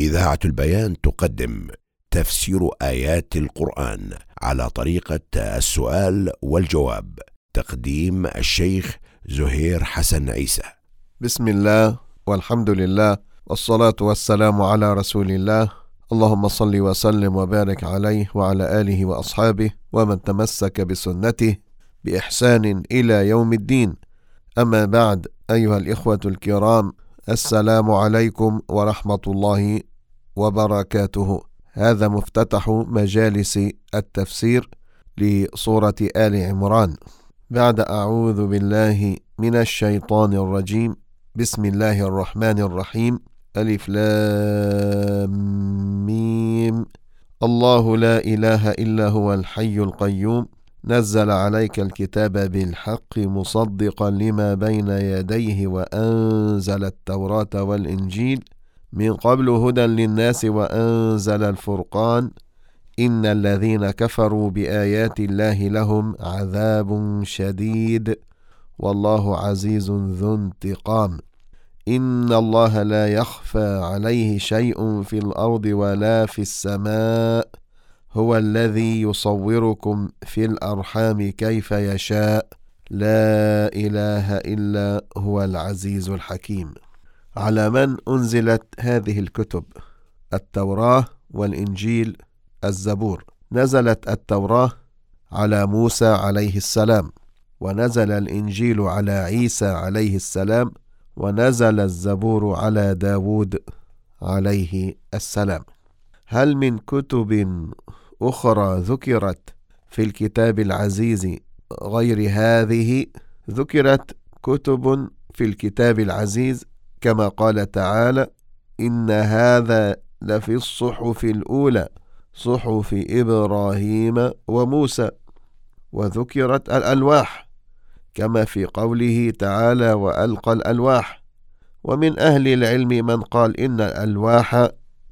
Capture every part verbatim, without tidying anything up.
إذاعة البيان تقدم تفسير آيات القرآن على طريقة السؤال والجواب. تقديم الشيخ زهير حسن عيسى. بسم الله والحمد لله والصلاة والسلام على رسول الله. اللهم صل وسلم وبارك عليه وعلى آله وأصحابه ومن تمسك بسنته بإحسان إلى يوم الدين. أما بعد، أيها الإخوة الكرام، السلام عليكم ورحمة الله وبركاته. هذا مفتتح مجالس التفسير لسورة آل عمران بعد أعوذ بالله من الشيطان الرجيم. بسم الله الرحمن الرحيم. ألف لام ميم. الله لا إله إلا هو الحي القيوم نزل عليك الكتاب بالحق مصدقا لما بين يديه وأنزل التوراة والإنجيل من قبل هدى للناس وأنزل الفرقان إن الذين كفروا بآيات الله لهم عذاب شديد والله عزيز ذو انتقام. إن الله لا يخفى عليه شيء في الأرض ولا في السماء هو الذي يصوركم في الأرحام كيف يشاء لا إله إلا هو العزيز الحكيم. على من أنزلت هذه الكتب؟ التوراة والإنجيل الزبور. نزلت التوراة على موسى عليه السلام، ونزل الإنجيل على عيسى عليه السلام، ونزل الزبور على داود عليه السلام. هل من كتب أخرى ذكرت في الكتاب العزيز غير هذه؟ ذكرت كتب في الكتاب العزيز كما قال تعالى: إن هذا لفي الصحف الأولى صحف إبراهيم وموسى. وذكرت الألواح كما في قوله تعالى: وألقى الألواح. ومن أهل العلم من قال إن الألواح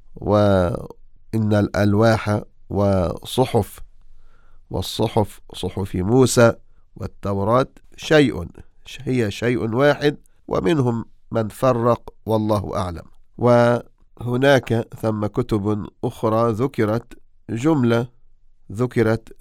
وإن الألواح وصحف والصحف صحف موسى والتوراة شيء هي شيء واحد، ومنهم من فرق والله أعلم. وهناك ثم كتب أخرى ذكرت جملة ذكرت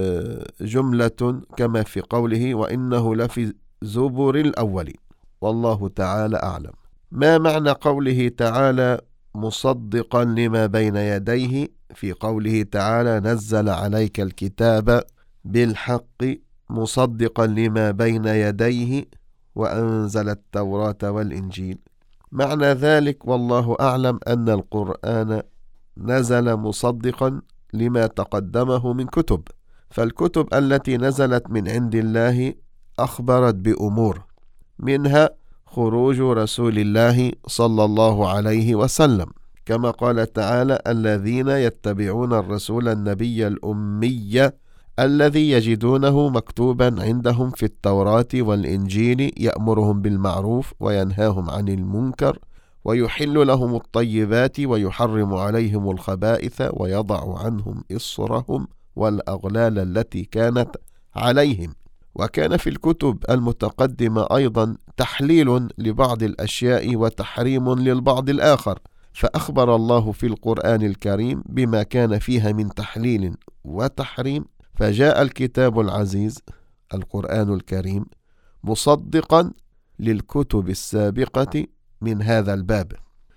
جملة كما في قوله: وإنه لفي زبر الأولين. والله تعالى أعلم. ما معنى قوله تعالى مصدقا لما بين يديه في قوله تعالى: نزل عليك الكتاب بالحق مصدقا لما بين يديه وأنزل التوراة والإنجيل؟ معنى ذلك والله أعلم أن القرآن نزل مصدقا لما تقدمه من كتب، فالكتب التي نزلت من عند الله أخبرت بأمور، منها خروج رسول الله صلى الله عليه وسلم، كما قال تعالى: الذين يتبعون الرسول النبي الأمي الذي يجدونه مكتوبا عندهم في التوراة والإنجيل يأمرهم بالمعروف وينهاهم عن المنكر ويحل لهم الطيبات ويحرم عليهم الخبائث ويضع عنهم إصرهم والأغلال التي كانت عليهم. وكان في الكتب المتقدمة أيضا تحليل لبعض الأشياء وتحريم للبعض الآخر، فأخبر الله في القرآن الكريم بما كان فيها من تحليل وتحريم، فجاء الكتاب العزيز القرآن الكريم مصدقا للكتب السابقة من هذا الباب.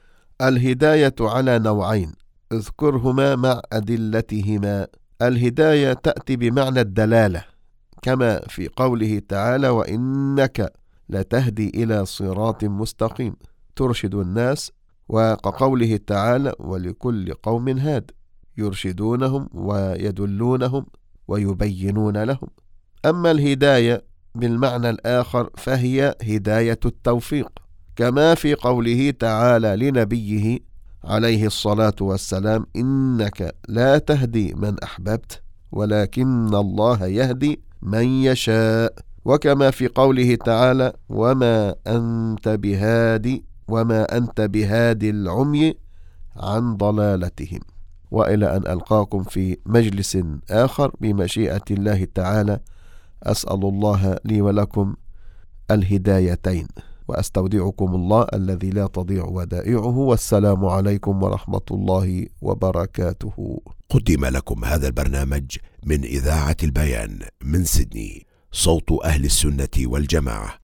الهداية على نوعين اذكرهما مع أدلتهما. الهداية تأتي بمعنى الدلالة كما في قوله تعالى: وإنك لتهدي إلى صراط مستقيم ترشد الناس، وقوله تعالى: ولكل قوم هاد يرشدونهم ويدلونهم ويبينون لهم. أما الهداية بالمعنى الآخر فهي هداية التوفيق، كما في قوله تعالى لنبيه عليه الصلاة والسلام: إنك لا تهدي من أحببت ولكن الله يهدي من يشاء. وكما في قوله تعالى: وما أنت بهادي وما أنت بهادي العمي عن ضلالتهم. وإلى أن ألقاكم في مجلس آخر بمشيئة الله تعالى. أسأل الله لي ولكم الهدايتين. وأستودعكم الله الذي لا تضيع ودائعه، والسلام عليكم ورحمة الله وبركاته. قدم لكم هذا البرنامج من إذاعة البيان من سيدني، صوت أهل السنة والجماعة.